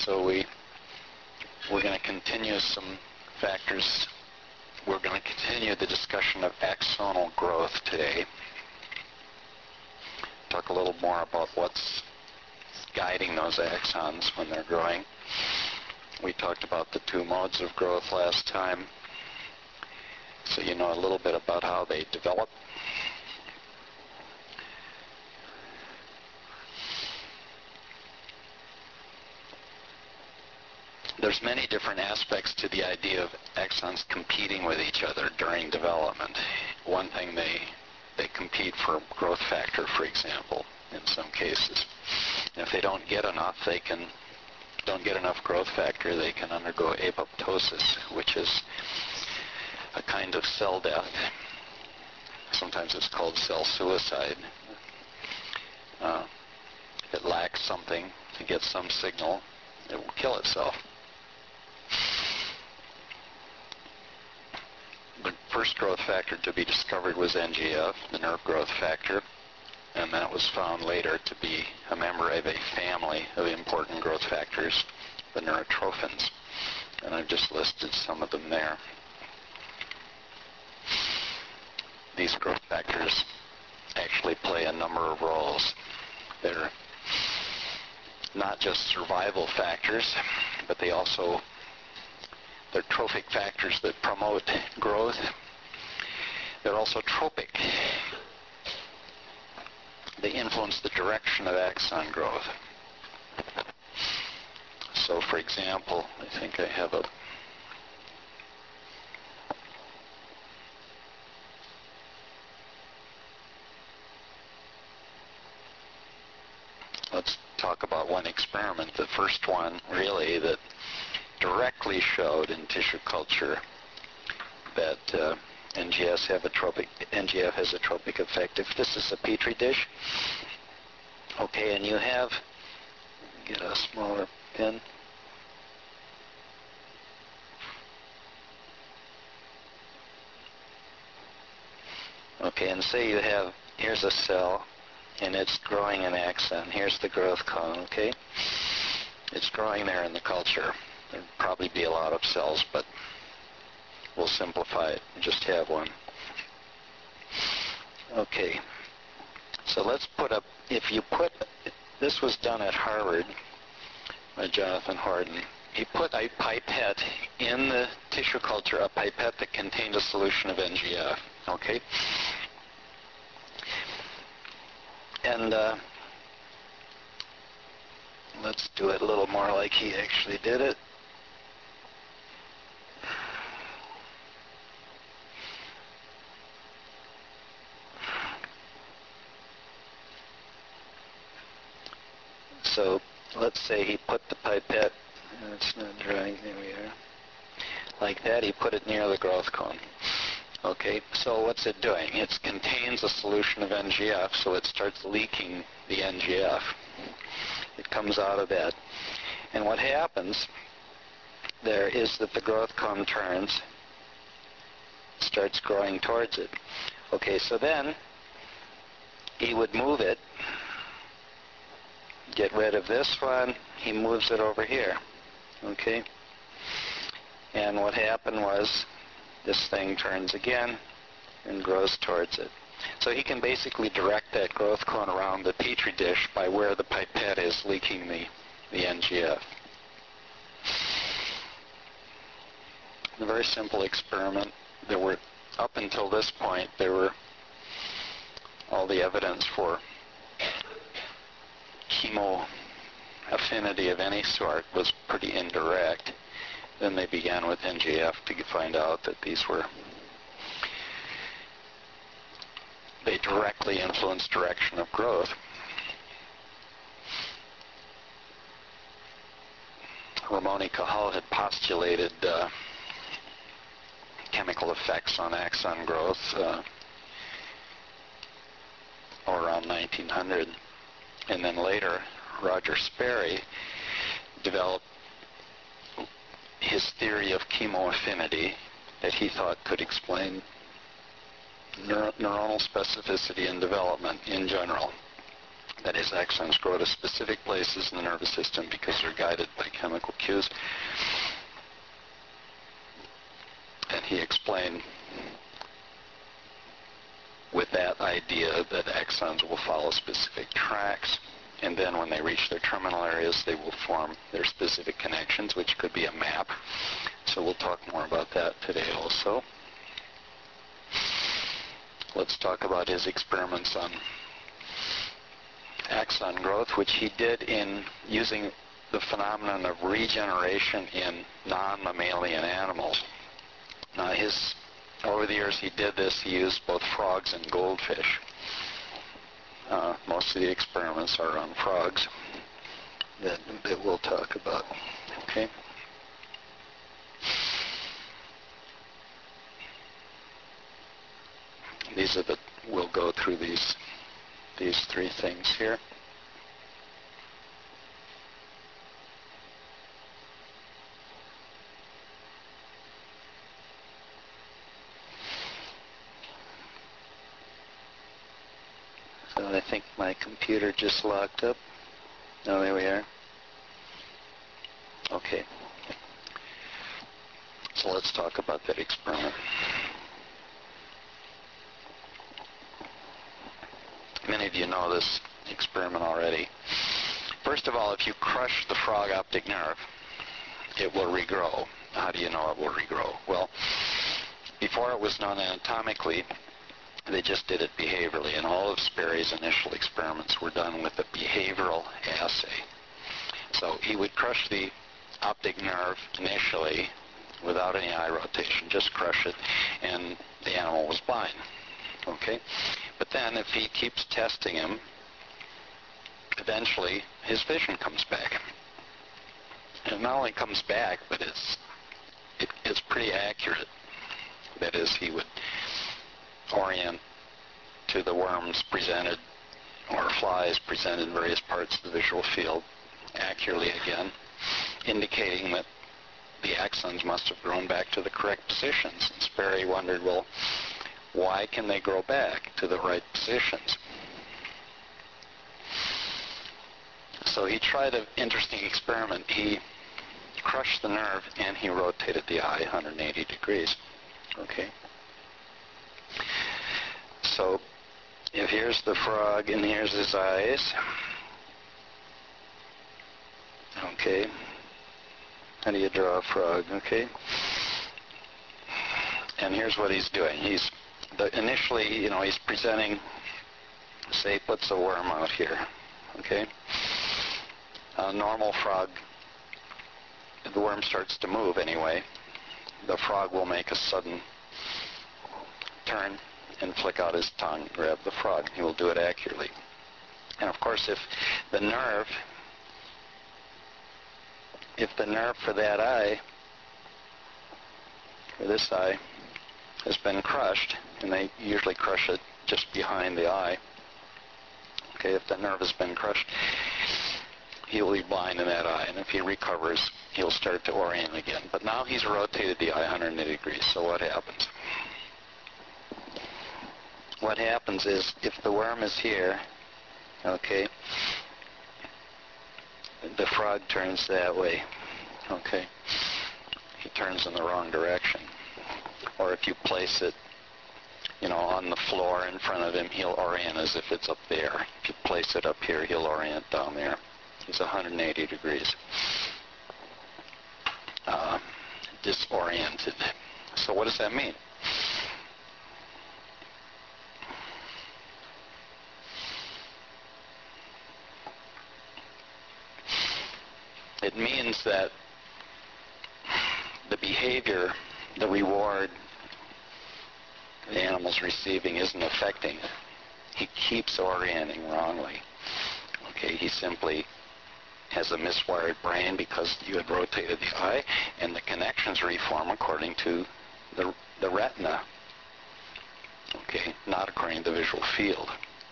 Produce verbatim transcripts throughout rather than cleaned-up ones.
so we, we're going to continue some factors. We're going to continue the discussion of axonal growth today. Talk a little more about what's guiding those axons when they're growing. We talked about the two modes of growth last time, so you know a little bit about how they develop. There's many different aspects to the idea of axons competing with each other during development. One thing, they they compete for growth factor, for example, in some cases. And if they don't get enough, they can don't get enough growth factor, they can undergo apoptosis, which is a kind of cell death. Sometimes it's called cell suicide. Uh, if it lacks something to get some signal, it will kill itself. The first growth factor to be discovered was N G F, the nerve growth factor, and that was found later to be a member of a family of important growth factors, the neurotrophins. And I've just listed some of them there. These growth factors actually play a number of roles. They're not just survival factors, but they also, they're trophic factors that promote growth. They're also tropic. They influence the direction of axon growth. So, for example, I think I have a let's talk about one experiment, the first one really that directly showed in tissue culture that uh, N G Fs have a tropic, N G F has a tropic effect. If this is a petri dish, okay, and you have, get a smaller pen. Okay, and say you have, here's a cell, and it's growing an axon. Here's the growth cone, okay? It's growing there in the culture. There'd probably be a lot of cells, but we'll simplify it and just have one. Okay, so let's put up, if you put, this was done at Harvard by Jonathan Horton. He put a pipette in the tissue culture, a pipette that contained a solution of N G F, okay? And uh, let's do it a little more like he actually did it. So let's say he put the pipette, it's not drying, there we are, like that. He put it near the growth cone. Okay, so what's it doing? It contains a solution of N G F, so it starts leaking the N G F. It comes out of that. And what happens there is that the growth cone turns, starts growing towards it. Okay, so then he would move it, get rid of this one, he moves it over here. Okay? And what happened was, this thing turns again and grows towards it. So he can basically direct that growth cone around the petri dish by where the pipette is leaking the, the N G F. A very simple experiment. There were, up until this point, there were all the evidence for chemo affinity of any sort was pretty indirect. Then they began with N G F to find out that these were, they directly influence direction of growth. Ramon y Cajal had postulated uh, chemical effects on axon growth uh, around nineteen hundred. And then later, Roger Sperry developed his theory of chemoaffinity that he thought could explain neur neuronal specificity and development in general. That is, axons grow to specific places in the nervous system because they're guided by chemical cues. And he explained with that idea that axons will follow specific tracks, and then when they reach their terminal areas, they will form their specific connections, which could be a map. So we'll talk more about that today also. Let's talk about his experiments on axon growth, which he did in using the phenomenon of regeneration in non-mammalian animals. Now, his, over the years he did this, he used both frogs and goldfish. Uh, most of the experiments are on frogs that, that we'll talk about. Okay. These are the, we'll go through these, these three things here. So I think my computer just locked up. Oh, there we are. Okay. So let's talk about that experiment. Many of you know this experiment already. First of all, if you crush the frog optic nerve, it will regrow. How do you know it will regrow? Well, before it was known anatomically, they just did it behaviorally, and all of Sperry's initial experiments were done with a behavioral assay. So he would crush the optic nerve initially without any eye rotation, just crush it, and the animal was blind. Okay? But then if he keeps testing him, eventually his vision comes back. And not only comes back, but it's, it, it's pretty accurate. That is, he would orient to the worms presented or flies presented in various parts of the visual field accurately again, indicating that the axons must have grown back to the correct positions. And Sperry wondered, well, why can they grow back to the right positions? So he tried an interesting experiment. He crushed the nerve and he rotated the eye one hundred eighty degrees. Okay. So if here's the frog and here's his eyes. Okay. How do you draw a frog? Okay. And here's what he's doing. He's the, initially, you know, he's presenting, say, puts a worm out here. Okay. A normal frog, the worm starts to move anyway. The frog will make a sudden turn and flick out his tongue and grab the frog. He will do it accurately. And of course, if the nerve, if the nerve for that eye, for this eye, has been crushed, and they usually crush it just behind the eye. Okay, if the nerve has been crushed, he'll be blind in that eye, and if he recovers, he'll start to orient again. But now he's rotated the eye one hundred eighty degrees, so what happens? What happens is, if the worm is here, okay, the frog turns that way, okay? He turns in the wrong direction. Or if you place it, you know, on the floor in front of him, he'll orient as if it's up there. If you place it up here, he'll orient down there. He's one hundred eighty degrees uh, disoriented. So what does that mean? It means that the behavior, the reward the animal's receiving isn't affecting it. He keeps orienting wrongly. Okay, he simply has a miswired brain because you had rotated the eye, and the connections reform according to the, the retina. Okay, not according to the visual field.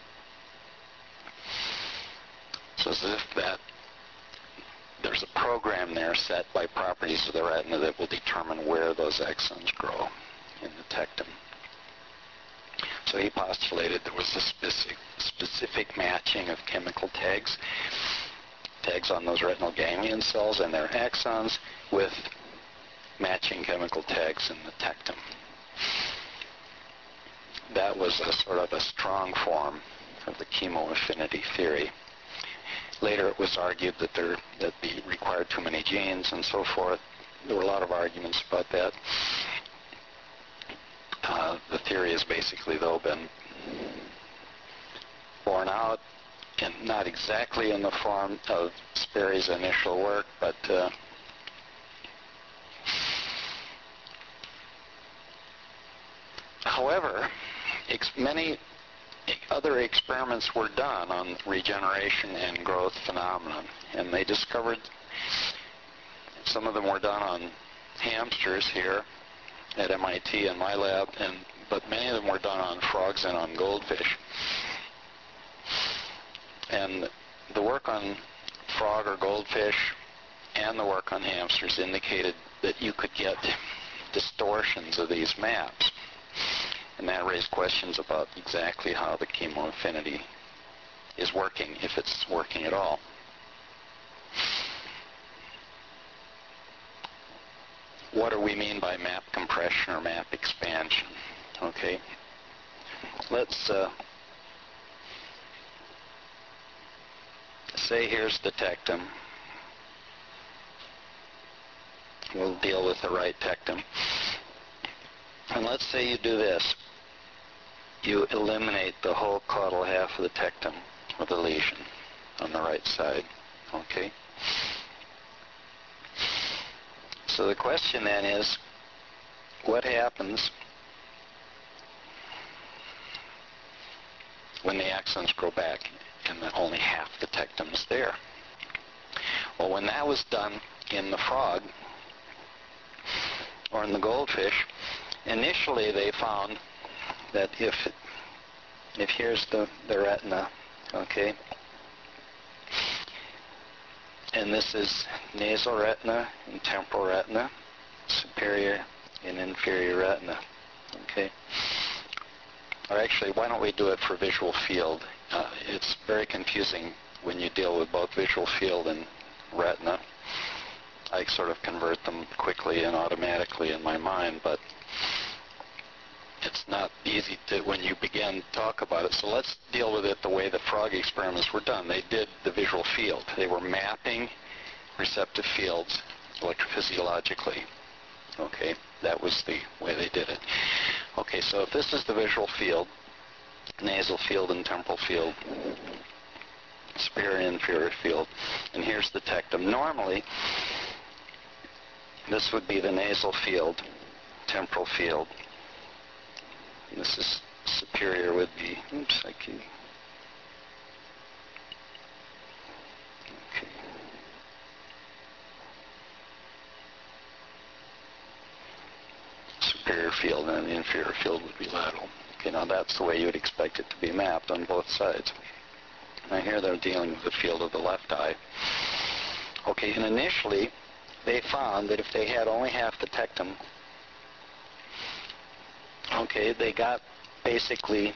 So as if that there's a program there set by properties of the retina that will determine where those axons grow and detect them. So he postulated there was a specific, specific matching of chemical tags, tags on those retinal ganglion cells and their axons with matching chemical tags in the tectum. That was a sort of a strong form of the chemoaffinity theory. Later it was argued that there that they required too many genes and so forth. There were a lot of arguments about that. Uh, the theory has basically, though, been borne out, and not exactly in the form of Sperry's initial work, but uh, however, ex- many other experiments were done on regeneration and growth phenomenon, and they discovered some of them were done on hamsters here at M I T in my lab, and but many of them were done on frogs and on goldfish. And the work on frog or goldfish and the work on hamsters indicated that you could get distortions of these maps. And that raised questions about exactly how the chemoaffinity is working, if it's working at all. What do we mean by map compression or map expansion? Okay, let's uh, say here's the tectum. We'll deal with the right tectum. And let's say you do this. You eliminate the whole caudal half of the tectum with a lesion on the right side. Okay? So the question then is, what happens when the axons grow back and the only half the tectum is there? Well, when that was done in the frog or in the goldfish, initially they found that if if here's the, the retina, okay, and this is nasal retina and temporal retina, superior and inferior retina, okay. Or actually, why don't we do it for visual field? Uh, it's very confusing when you deal with both visual field and retina. I sort of convert them quickly and automatically in my mind, but it's not easy to when you begin to talk about it. So let's deal with it the way the frog experiments were done. They did the visual field. They were mapping receptive fields electrophysiologically. Okay, that was the way they did it. Okay, so if this is the visual field, nasal field and temporal field, superior and inferior field, and here's the tectum. Normally, this would be the nasal field, temporal field. This is superior would be, oops, I can, okay. Superior field, and the inferior field would be lateral. Okay, now that's the way you would expect it to be mapped on both sides. Now here they're dealing with the field of the left eye. Okay, and initially they found that if they had only half the tectum, okay, they got basically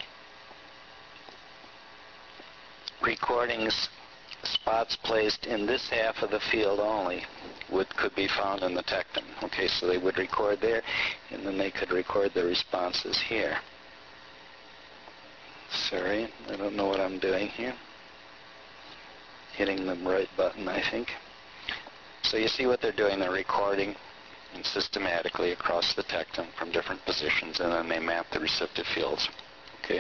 recordings, spots placed in this half of the field only would could be found in the tectum. Okay, so they would record there, and then they could record the responses here. Sorry, I don't know what I'm doing here. Hitting the right button, I think. So you see what they're doing. They're recording and systematically across the tectum from different positions, and then they map the receptive fields. Okay.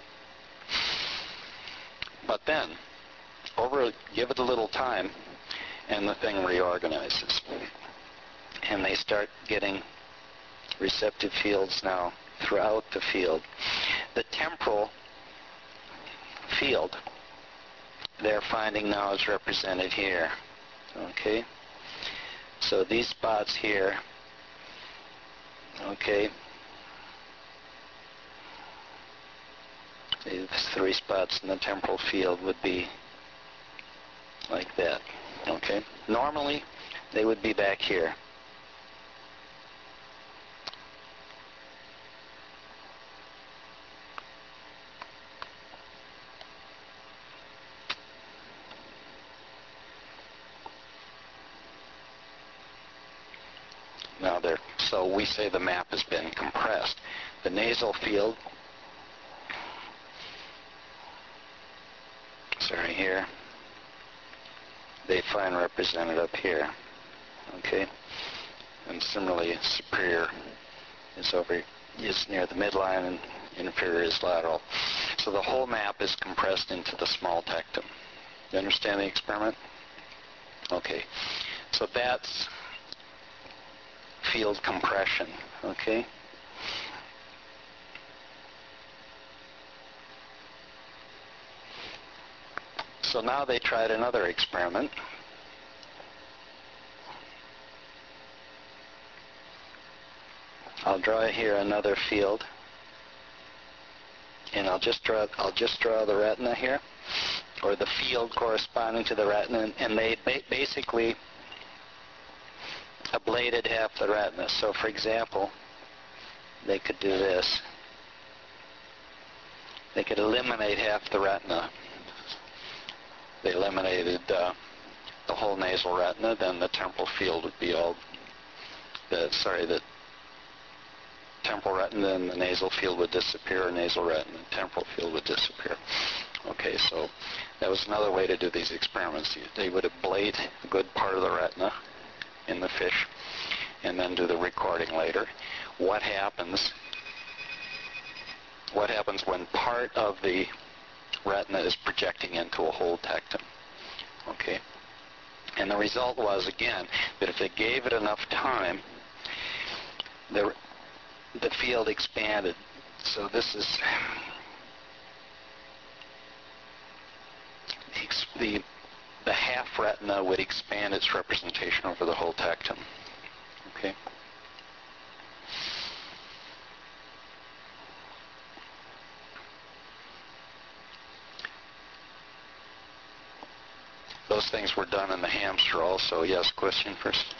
But then, over give it a little time, and the thing reorganizes, and they start getting receptive fields now throughout the field. The temporal field they're finding now is represented here. Okay. So these spots here, okay, these three spots in the temporal field would be like that, okay. Normally, they would be back here. Now there, so we say the map has been compressed. The nasal field, sorry, here, they find represented up here, okay? And similarly, superior is over, is near the midline, and inferior is lateral. So the whole map is compressed into the small tectum. You understand the experiment? Okay. So that's field compression, okay? So now they tried another experiment. I'll draw here another field, and I'll just draw I'll just draw the retina here, or the field corresponding to the retina, and they ba basically ablated half the retina. So for example, they could do this. They could eliminate half the retina. They eliminated uh, the whole nasal retina, then the temporal field would be all, the, sorry, the temporal retina and the nasal field would disappear, nasal retina and temporal field would disappear. Okay, so that was another way to do these experiments. They would ablate a good part of the retina in the fish and then do the recording later. What happens, what happens when part of the retina is projecting into a whole tectum? Okay. And the result was, again, that if they gave it enough time, the, the field expanded. So this is the, the half retina would expand its representation over the whole tectum. Okay. Those things were done in the hamster also. Yes, question first.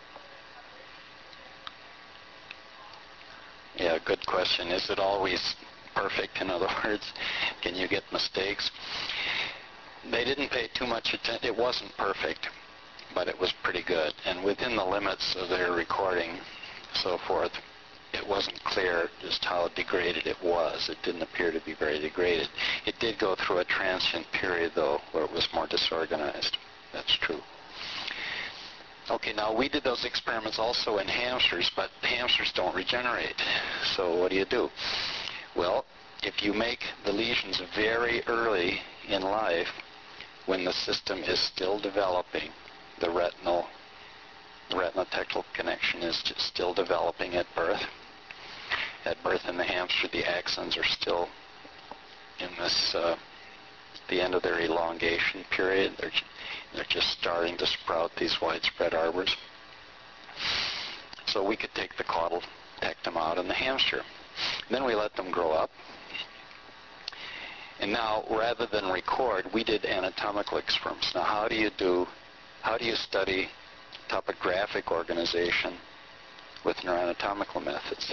Yeah, good question. Is it always perfect? In other words, can you get mistakes? They didn't pay too much attention. It wasn't perfect, but it was pretty good. And within the limits of their recording, so forth, it wasn't clear just how degraded it was. It didn't appear to be very degraded. It did go through a transient period, though, where it was more disorganized. That's true. Okay, now we did those experiments also in hamsters, but hamsters don't regenerate. So what do you do? Well, if you make the lesions very early in life, when the system is still developing, the retinal, retinotectal connection is just still developing at birth. At birth in the hamster, the axons are still in this, uh, the end of their elongation period. They're, they're just starting to sprout these widespread arbors. So we could take the caudal tectum out in the hamster. Then we let them grow up. And now, rather than record, we did anatomical experiments. Now, how do you do, how do you study topographic organization with neuroanatomical methods?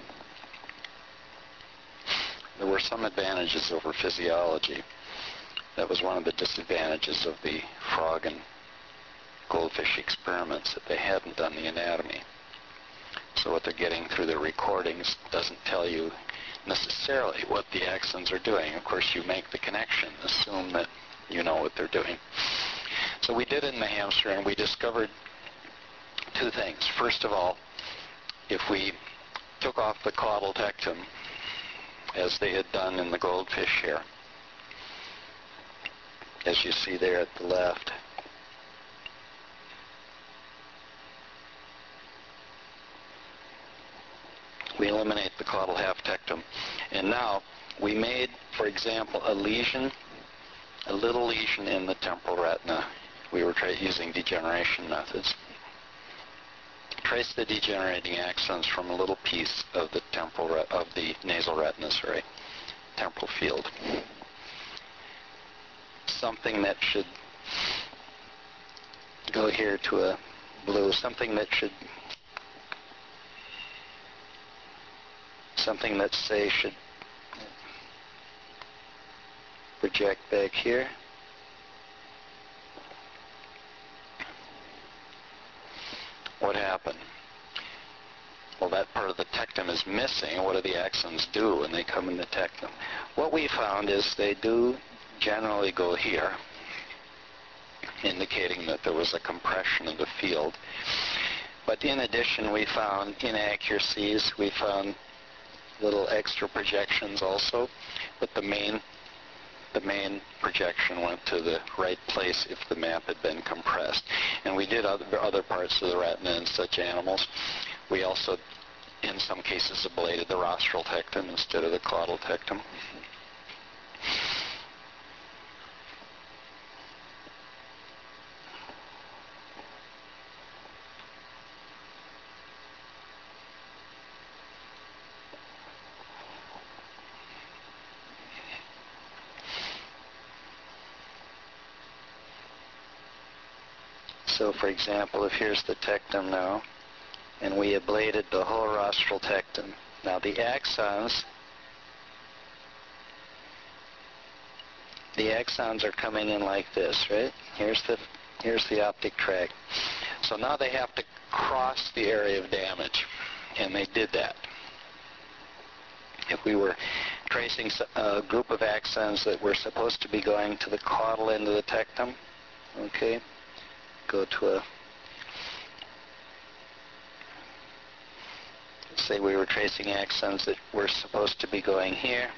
There were some advantages over physiology. That was one of the disadvantages of the frog and goldfish experiments, that they hadn't done the anatomy. So what they're getting through the recordings doesn't tell you necessarily what the axons are doing. Of course, you make the connection, assume that you know what they're doing. So we did it in the hamster, and we discovered two things. First of all, if we took off the caudal tectum, as they had done in the goldfish here, as you see there at the left, we eliminate the caudal half tectum. And now we made, for example, a lesion, a little lesion in the temporal retina. We were using degeneration methods. Trace the degenerating axons from a little piece of the temporal re of the nasal retina, sorry, temporal field. Something that should go here to a blue, something that should something that, say, should project back here. What happened? well, that part of the tectum is missing. What do the axons do when they come in the tectum? What we found is they do generally go here, indicating that there was a compression of the field. But in addition, we found inaccuracies. We found little extra projections also, but the main the main projection went to the right place if the map had been compressed. And we did other, other parts of the retina in such animals. We also, in some cases, ablated the rostral tectum instead of the caudal tectum. So, for example, if here's the tectum now, and we ablated the whole rostral tectum. Now the axons, the axons are coming in like this, right? Here's the, here's the optic tract. So now they have to cross the area of damage, and they did that. If we were tracing a group of axons that were supposed to be going to the caudal end of the tectum, okay, go to a, say we were tracing axons that were supposed to be going here.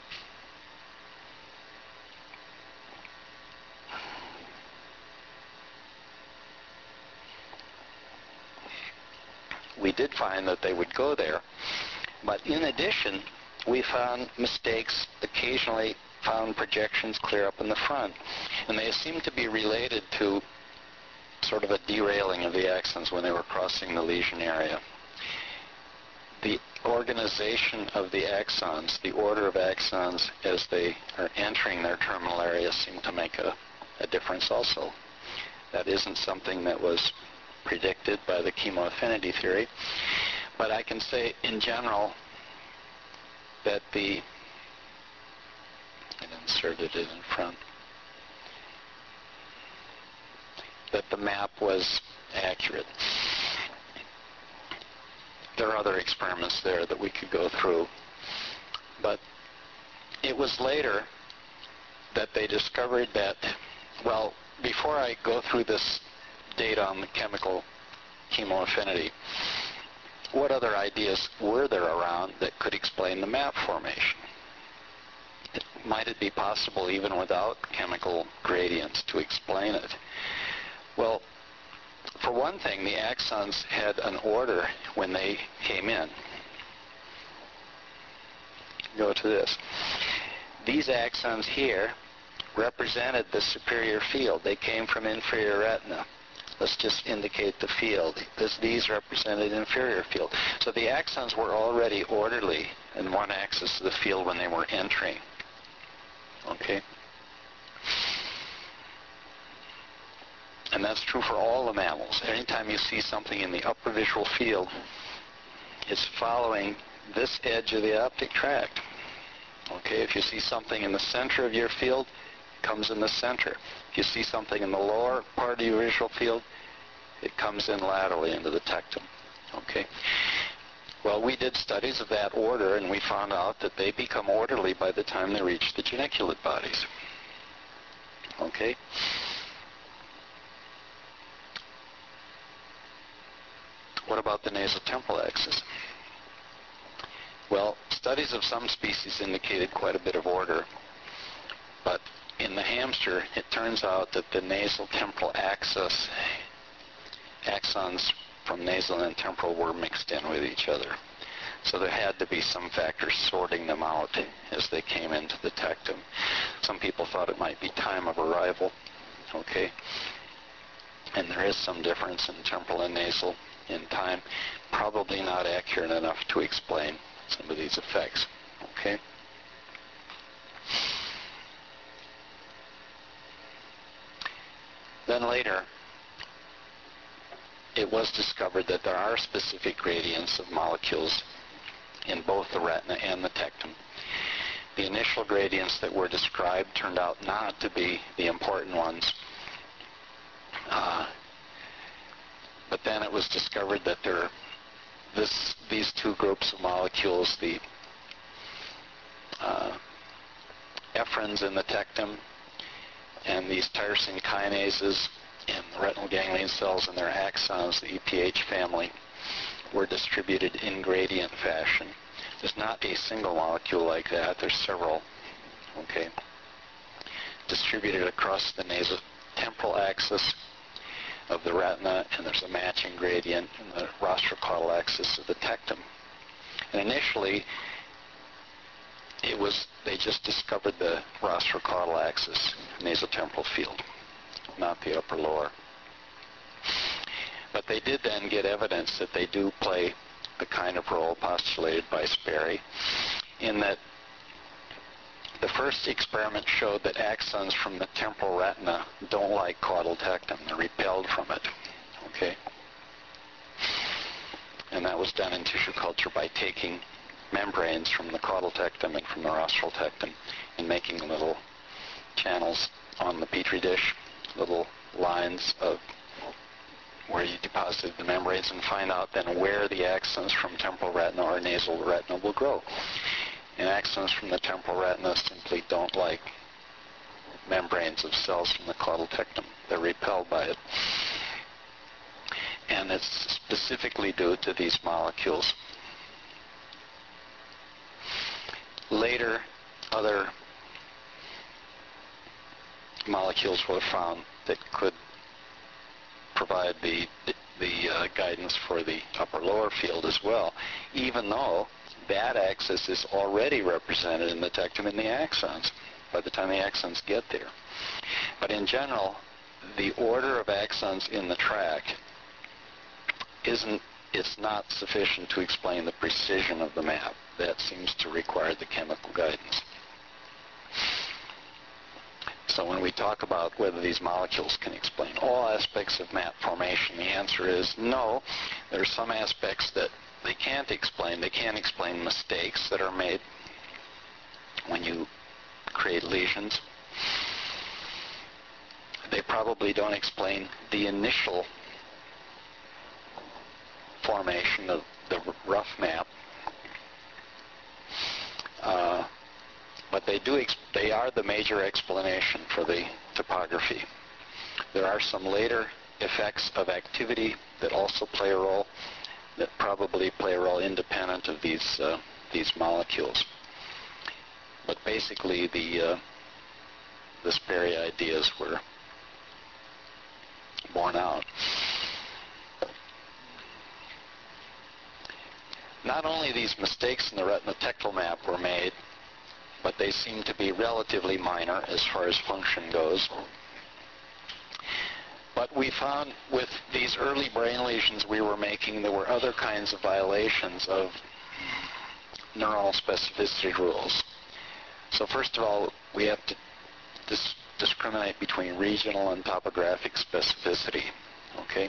We did find that they would go there, but in addition, we found mistakes, occasionally found projections clear up in the front, and they seem to be related to sort of a derailing of the axons when they were crossing the lesion area. The organization of the axons, the order of axons as they are entering their terminal area seem to make a, a difference also. That isn't something that was predicted by the chemoaffinity theory, but I can say in general that the, I inserted it in front, that the map was accurate. There are other experiments there that we could go through, but it was later that they discovered that, well, before I go through this data on the chemical chemoaffinity, what other ideas were there around that could explain the map formation? It, might it be possible even without chemical gradients to explain it? Well, for one thing, the axons had an order when they came in. Go to this. These axons here represented the superior field. They came from inferior retina. Let's just indicate the field. This, these represented inferior field. So the axons were already orderly in one axis of the field when they were entering. Okay? And that's true for all the mammals. Anytime you see something in the upper visual field, it's following this edge of the optic tract. Okay, if you see something in the center of your field, it comes in the center. If you see something in the lower part of your visual field, it comes in laterally into the tectum. Okay. Well, we did studies of that order, and we found out that they become orderly by the time they reach the geniculate bodies. Okay. What about the nasotemporal axis? Well, studies of some species indicated quite a bit of order, but in the hamster, it turns out that the nasal temporal axis, axons from nasal and temporal were mixed in with each other. So there had to be some factors sorting them out as they came into the tectum. Some people thought it might be time of arrival, okay? And there is some difference in temporal and nasal in time, probably not accurate enough to explain some of these effects, okay? Then later, it was discovered that there are specific gradients of molecules in both the retina and the tectum. The initial gradients that were described turned out not to be the important ones. Uh, but then it was discovered that there this, these two groups of molecules, the uh, ephrins in the tectum and these tyrosine kinases in the retinal ganglion cells and their axons, the E P H family, were distributed in gradient fashion. There's not a single molecule like that. There's several, okay, distributed across the nasotemporal axis of the retina, and there's a matching gradient in the rostrocaudal axis of the tectum. And initially, it was, they just discovered the rostrocaudal axis, nasotemporal field, not the upper lower. But they did then get evidence that they do play the kind of role postulated by Sperry, in that the first experiment showed that axons from the temporal retina don't like caudal tectum. They're repelled from it, okay? And that was done in tissue culture by taking membranes from the caudal tectum and from the rostral tectum and making little channels on the petri dish, little lines of where you deposited the membranes, and find out then where the axons from temporal retina or nasal retina will grow. And axons from the temporal retina simply don't like membranes of cells from the caudal tectum. They're repelled by it. And it's specifically due to these molecules. Later, other molecules were found that could provide the, the uh, guidance for the upper-lower field as well, even though that axis is already represented in the tectum in the axons by the time the axons get there. But in general, the order of axons in the tract isn't, it's not sufficient to explain the precision of the map. That seems to require the chemical guidance. So when we talk about whether these molecules can explain all aspects of map formation, the answer is no. There are some aspects that they can't explain. They can't explain mistakes that are made when you create lesions. They probably don't explain the initial formation of the rough map. Uh, but they do, ex they are the major explanation for the topography. There are some later effects of activity that also play a role, that probably play a role independent of these, uh, these molecules. But basically the, uh, the Sperry ideas were borne out. Not only these mistakes in the retinotectal map were made, but they seem to be relatively minor as far as function goes. But we found with these early brain lesions we were making, there were other kinds of violations of neuronal specificity rules. So first of all, we have to dis discriminate between regional and topographic specificity, okay?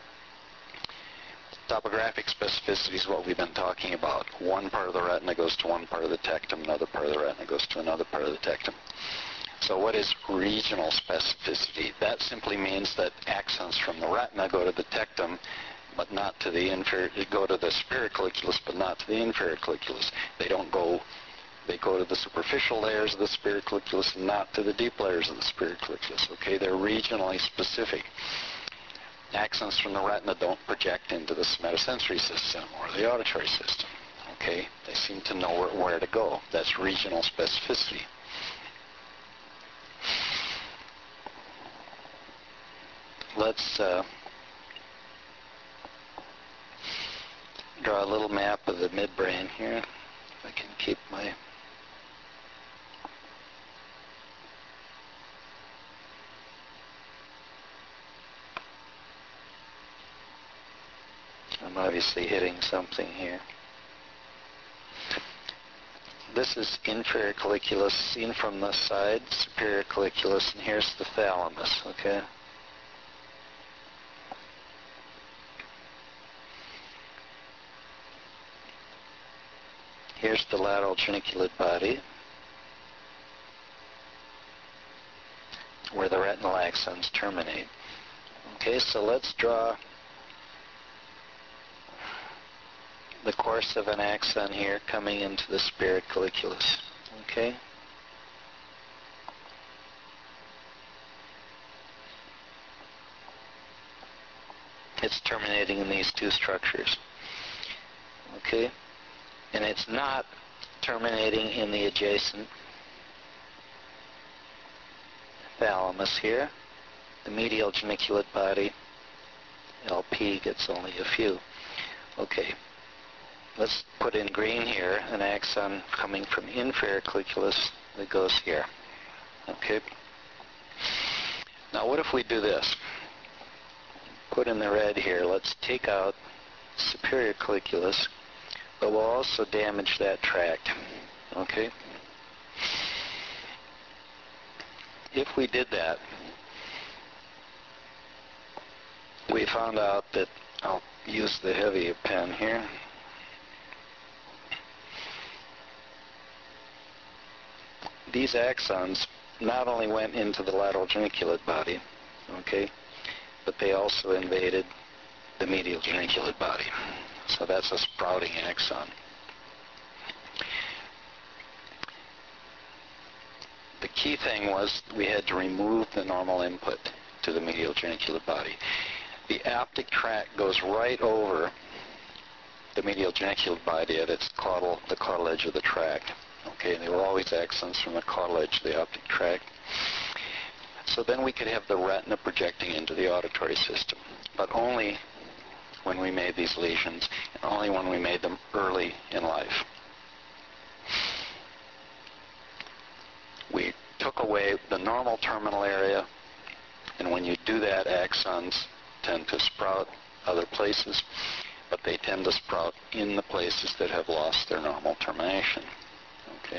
Topographic specificity is what we've been talking about. One part of the retina goes to one part of the tectum, another part of the retina goes to another part of the tectum. So what is regional specificity? That simply means that axons from the retina go to the tectum, but not to the inferior, go to the superior colliculus, but not to the inferior colliculus. They don't go, they go to the superficial layers of the superior colliculus and not to the deep layers of the superior colliculus, okay? They're regionally specific. Axons from the retina don't project into the somatosensory system or the auditory system, okay? They seem to know where, where to go. That's regional specificity. Let's uh, draw a little map of the midbrain here. If I can keep my... I'm obviously hitting something here. This is inferior colliculus seen from the side, superior colliculus, and here's the thalamus, okay? Here's the lateral geniculate body, where the retinal axons terminate. Okay, so let's draw the course of an axon here coming into the spirit colliculus. Okay? It's terminating in these two structures. Okay? And it's not terminating in the adjacent thalamus here. The medial geniculate body, L P, gets only a few. Okay. Let's put in green here an axon coming from inferior colliculus that goes here. Okay? Now what if we do this? Put in the red here. Let's take out superior colliculus, but we'll also damage that tract. Okay? If we did that, we found out that, I'll use the heavier pen here, these axons not only went into the lateral geniculate body, okay, but they also invaded the medial geniculate body. So that's a sprouting axon. The key thing was we had to remove the normal input to the medial geniculate body. The optic tract goes right over the medial geniculate body at its caudal, the caudal edge of the tract. Okay, and they were always axons from the caudal edge of the optic tract. So then we could have the retina projecting into the auditory system, but only when we made these lesions, and only when we made them early in life. We took away the normal terminal area, and when you do that, axons tend to sprout other places, but they tend to sprout in the places that have lost their normal termination. Okay?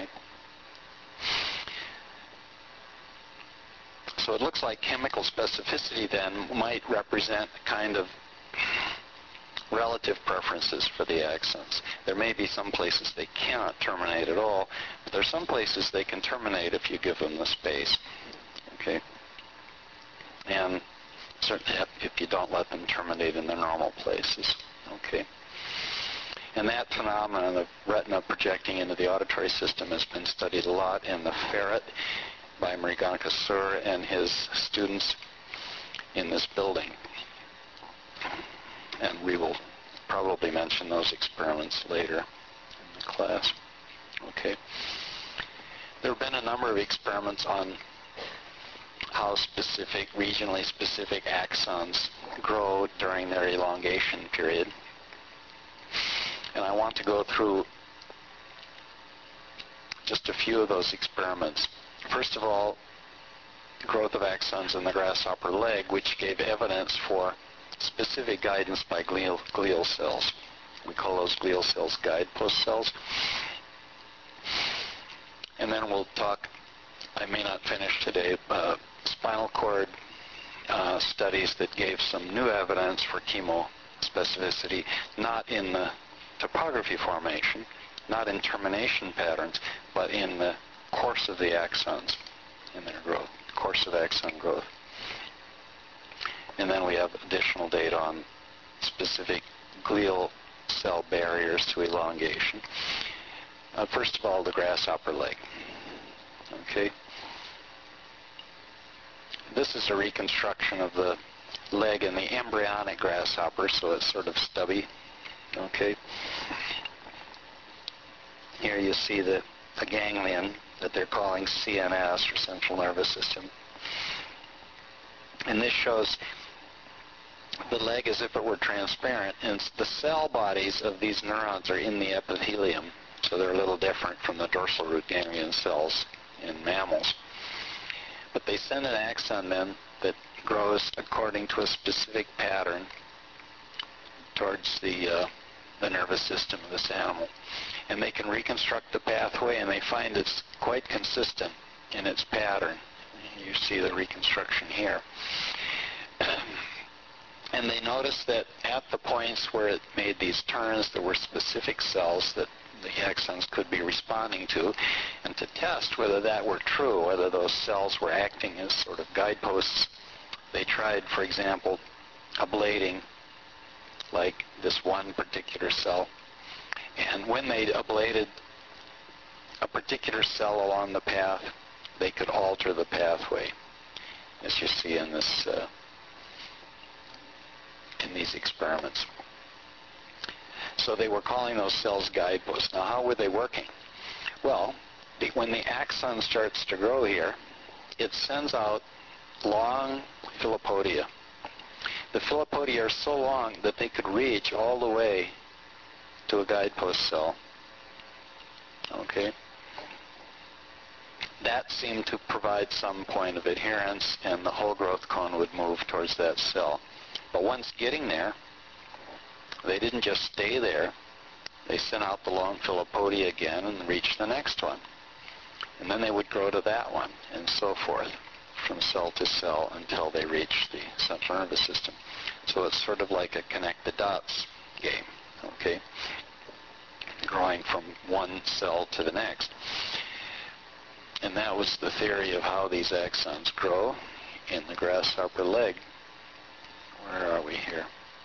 So it looks like chemical specificity then might represent kind of relative preferences for the axons. There may be some places they cannot terminate at all, but there are some places they can terminate if you give them the space. Okay? And certainly if you don't let them terminate in the normal places. Okay? And that phenomenon of retina projecting into the auditory system has been studied a lot in the ferret by Mriganka Sur and his students in this building. And we will probably mention those experiments later in the class. Okay. There have been a number of experiments on how specific, regionally specific axons grow during their elongation period. And I want to go through just a few of those experiments. First of all, growth of axons in the grasshopper leg, which gave evidence for specific guidance by glial, glial cells. We call those glial cells guidepost cells. And then we'll talk, I may not finish today, uh, spinal cord uh, studies that gave some new evidence for chemospecificity, not in the topography formation, not in termination patterns, but in the course of the axons in their growth, course of axon growth. And then we have additional data on specific glial cell barriers to elongation. Uh, first of all, the grasshopper leg. Okay. This is a reconstruction of the leg in the embryonic grasshopper, so it's sort of stubby. Okay. Here you see the, the ganglion that they're calling C N S, or central nervous system. And this shows the leg as if it were transparent, and the cell bodies of these neurons are in the epithelium, so they're a little different from the dorsal root ganglion cells in mammals. But they send an axon then that grows according to a specific pattern towards the, uh, the nervous system of this animal. And they can reconstruct the pathway, and they find it's quite consistent in its pattern. You see the reconstruction here. And they noticed that at the points where it made these turns, there were specific cells that the axons could be responding to. And to test whether that were true, whether those cells were acting as sort of guideposts, they tried, for example, ablating, like this one particular cell And when they ablated a particular cell along the path, they could alter the pathway, as you see in this uh, in these experiments. So they were calling those cells guideposts. Now, how were they working? Well, the, when the axon starts to grow here, it sends out long filopodia. The filopodia are so long that they could reach all the way to a guidepost cell. Okay? That seemed to provide some point of adherence, and the whole growth cone would move towards that cell. But once getting there, they didn't just stay there. They sent out the long filopodia again and reached the next one. And then they would grow to that one, and so forth, from cell to cell until they reached the central nervous system. So it's sort of like a connect the dots game, okay? Growing from one cell to the next. And that was the theory of how these axons grow in the grasshopper leg. Where are we here?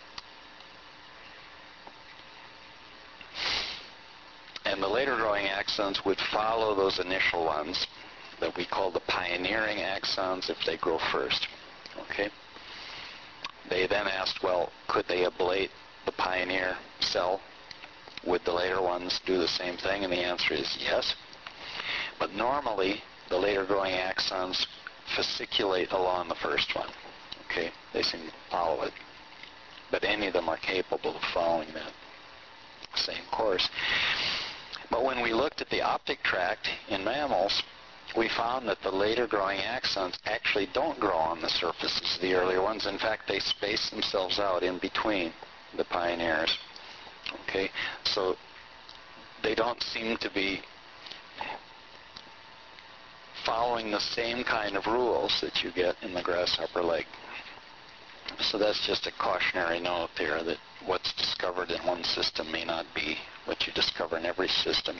And the later growing axons would follow those initial ones that we call the pioneering axons if they grow first. Okay? They then asked, well, could they ablate the pioneer cell? Would the later ones do the same thing? And the answer is yes. But normally, the later growing axons fasciculate along the first one. Okay? They seem to follow it. But any of them are capable of following that same course. But when we looked at the optic tract in mammals, we found that the later growing axons actually don't grow on the surfaces of the earlier ones. In fact, they space themselves out in between the pioneers. Okay? So they don't seem to be following the same kind of rules that you get in the grasshopper leg. So that's just a cautionary note there that what's discovered in one system may not be what you discover in every system.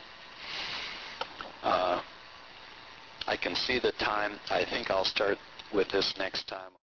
Uh, I can see the time. I think I'll start with this next time.